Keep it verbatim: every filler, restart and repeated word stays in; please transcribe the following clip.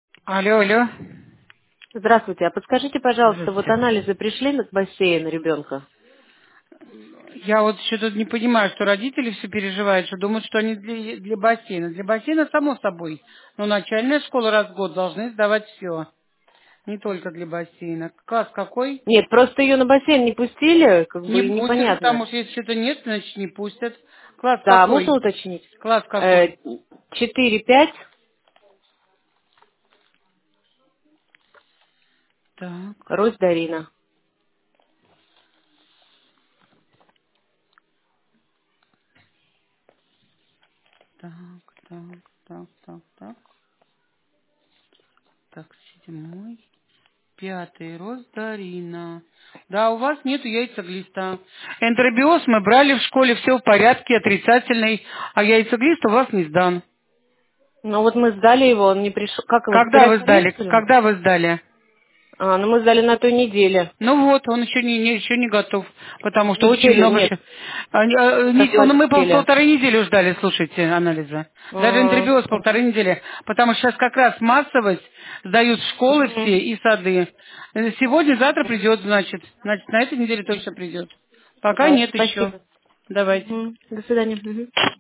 Алло, алло. Здравствуйте. А подскажите, пожалуйста, вот Здравствуйте. анализы пришли на бассейн ребенка? Я вот что-то не понимаю, что родители все переживают, что думают, что они для, для бассейна. Для бассейна, само собой. Но начальная школа раз в год должны сдавать все. Не только для бассейна. Класс какой? Нет, просто ее на бассейн не пустили, как Не бы и пустят, потому непонятно. что если что-то нет, значит не пустят. Класс Да, можно какой? уточнить? Класс Э, какой? четыре пять, Так, Рось Дарина. так, так, так, так, так. Так, седьмой. Пятый рост Дарина. Да, у вас нету яйцеглиста. Энтеробиоз мы брали в школе, все в порядке, отрицательный, а яйцеглист у вас не сдан. Ну вот мы сдали его, он не пришел. Как его, Когда вы сдали? переоформили? Когда вы сдали? А, ну мы сдали на той неделе. Ну вот, он еще не, не- еще не готов, потому что очень Неделю, много... нет, ща- а, не- а, не- он- Мы пол- оплатили. полторы недели ждали, слушайте, анализа. Даже А, энтеробиоз полторы мгм, недели, потому что сейчас как раз массовость сдают школы мгм, все и сады. Э, Сегодня, завтра придет, значит. Значит, на этой неделе точно придет. Пока да, нет еще. спасибо. Давайте. Мгм, до свидания. Мгм.